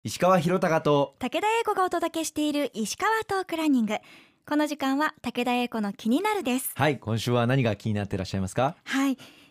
石川博隆と武田英子がお届けしている石川トークランニング。この時間は武田英子の気になるです。 はい、今週は何が気になっていらっしゃいますか？ はい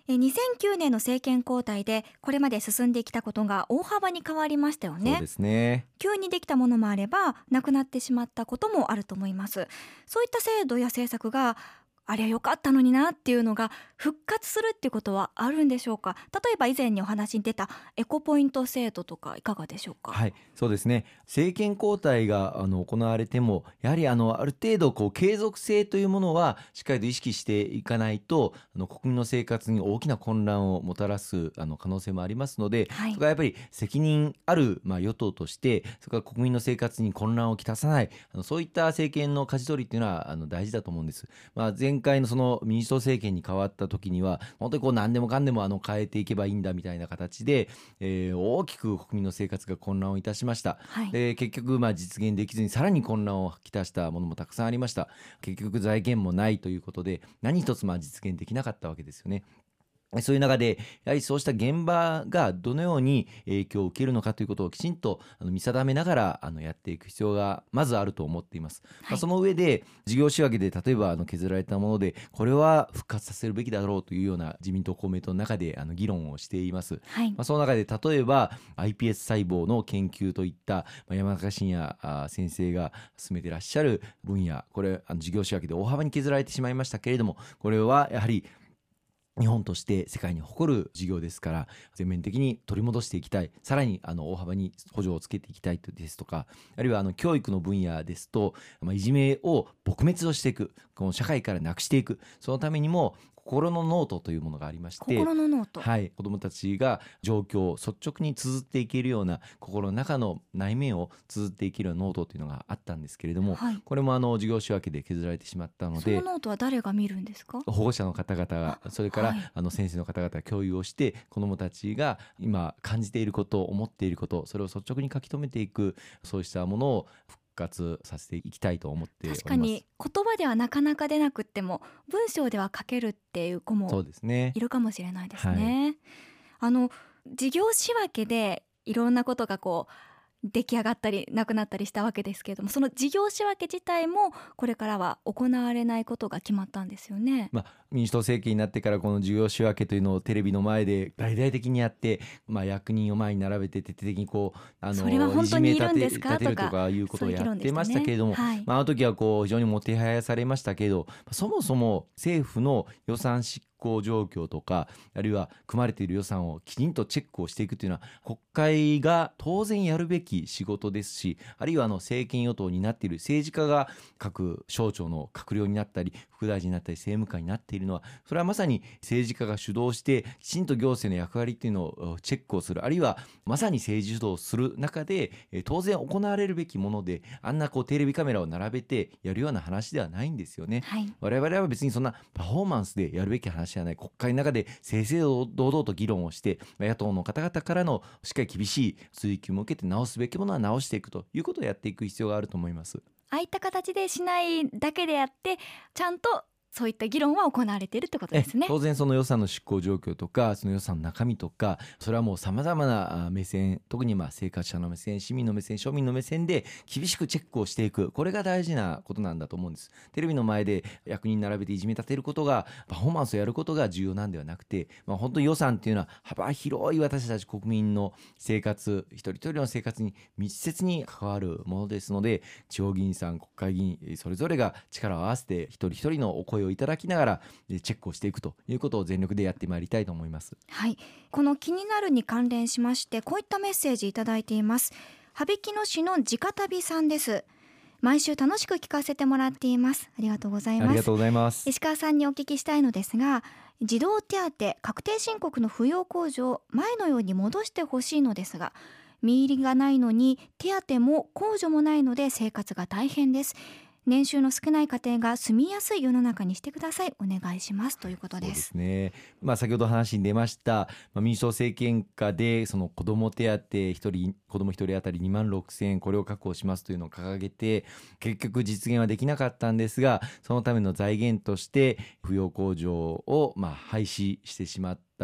、2009年の政権交代でこれまで進んできたことが大幅に変わりましたよね。 そうですね。 急にできたものもあればなくなってしまったこともあると思います。そういった制度や政策があれ良かったのになっていうのが復活するっていうことはあるんでしょうか？例えば以前にお話に出たエコポイント制度とかいかがでしょうか？ はい、そうですね。政権交代が行われてもやはりある程度継続性というものはしっかりと意識していかないと国民の生活に大きな混乱をもたらす可能性もありますので、 はい、 そこはやっぱり責任ある、与党としてそこは国民の生活に混乱をきたさないそういった政権の舵取りっていうのは大事だと思うんです。前回のその民主党政権に変わった時には本当に何でもかんでも変えていけばいいんだみたいな形で、大きく国民の生活が混乱をいたしました。 はい、 で結局実現できずにさらに混乱をきたしたものもたくさんありました。結局財源もないということで何一つ実現できなかったわけですよね。そういう中でやはりそうした現場がどのように影響を受けるのかということをきちんと見定めながらやっていく必要がまずあると思っています。 はい、 その上で事業仕分けで例えば削られたものでこれは復活させるべきだろうというような自民党公明党の中で議論をしています。 はい、 その中で例えば iPS 細胞の研究といった山中伸也先生が進めていらっしゃる分野、これ事業仕分けで大幅に削られてしまいましたけれども、これはやはり日本として世界に誇る事業ですから全面的に取り戻していきたい、さらに大幅に補助をつけていきたいですとか、あるいは教育の分野ですと、いじめを撲滅をしていく、この社会からなくしていく、そのためにも心のノートというものがありまして、 心のノート、 はい、子どもたちが状況を率直に綴っていけるような心の中の内面を綴っていけるようなノートというのがあったんですけれども、 はい、 これも事業仕分けで削られてしまったので、 そのノートは誰が見るんですか？ 保護者の方々が、それからはい、 先生の方々が共有をして子どもたちが今感じていること思っていること、それを率直に書き留めていく、そうしたものを復活させていきたいと思っております。 確かに言葉ではなかなか出なくっても文章では書けるっていう子そもうですね。 いるかもしれないですね。あの事業仕分けでいろんなことが出来上がったりなくなったりしたわけですけれども、その事業仕分け自体もこれからは行われないことが決まったんですよね。 民主党政権になってからこの事業仕分けというのをテレビの前で大々的にやって、役人を前に並べて徹底的にそれは本当にいるんですかいじめ立てるとかいうことをやってましたけれども、 はい、 あの時は非常にもてはやされましたけど、そもそも政府の予算執行状況とか、あるいは組まれている予算をきちんとチェックをしていくというのは国会が当然やるべき仕事ですし、あるいは政権与党になっている政治家が各省庁の閣僚になったり副大臣になったり政務官になっているのは、それはまさに政治家が主導してきちんと行政の役割っていうのをチェックをする、あるいはまさに政治主導する中で当然行われるべきもので、あんなテレビカメラを並べてやるような話ではないんですよね。 はい、 我々は別にそんなパフォーマンスでやるべき話ではない。国会の中で正々堂々と議論をして、野党の方々からのしっかり厳しい追及も受けて直すべきものは直していくということをやっていく必要があると思います。 ああいった形でしないだけであってちゃんとそういった議論は行われているってことですね。 当然その予算の執行状況とかその予算の中身とか、それはもうさまざまな目線、特に生活者の目線、市民の目線、庶民の目線で厳しくチェックをしていく、これが大事なことなんだと思うんです。テレビの前で役人並べていじめ立てることがパフォーマンスをやることが重要なんではなくて、本当に予算っていうのは幅広い私たち国民の生活、一人一人の生活に密接に関わるものですので、地方議員さん、国会議員それぞれが力を合わせて一人一人のお声をいただきながらチェックをしていくということを全力でやってまいりたいと思います。 はい、この気になるに関連しましてこういったメッセージいただいています。羽曳野市の直旅さんです。毎週楽しく聞かせてもらっています。ありがとうございます。 ありがとうございます。 石川さんにお聞きしたいのですが、児童手当確定申告の扶養控除を前のように戻してほしいのですが、身入りがないのに手当も控除もないので生活が大変です。年収の少ない家庭が住みやすい世の中にしてください。お願いしますということです。 そうですね。先ほど話に出ました、民主党政権下でその子ども手当子ども1人当たり2万6,000円、これを確保しますというのを掲げて結局実現はできなかったんですが、そのための財源として扶養控除を廃止してしまった、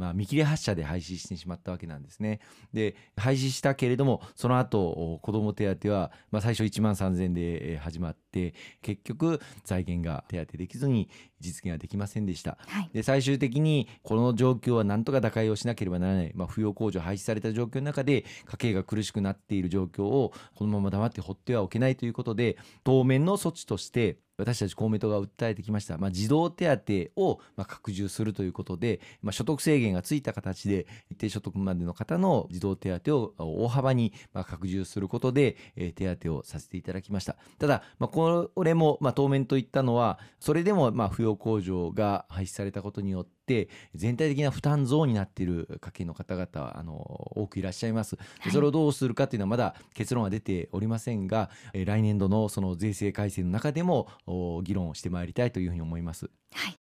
見切り発車で廃止してしまったわけなんですね。で廃止したけれどもその後子ども手当は、最初1万3000円で始まって結局財源が手当できずに実現はできませんでした。 はい。 で最終的にこの状況は何とか打開をしなければならない、扶養控除廃止された状況の中で家計が苦しくなっている状況をこのまま黙って放ってはおけないということで当面の措置として私たち公明党が訴えてきました、児童手当を拡充するということで、所得制限がついた形で一定所得までの方の児童手当を大幅に拡充することで手当をさせていただきました。ただ、これも当面といったのはそれでも扶養控除が廃止されたことによって全体的な負担増になっている家計の方々は多くいらっしゃいます。でそれをどうするかというのはまだ結論は出ておりませんが、来年度のその税制改正の中でも議論をしてまいりたいというふうに思います。 はい。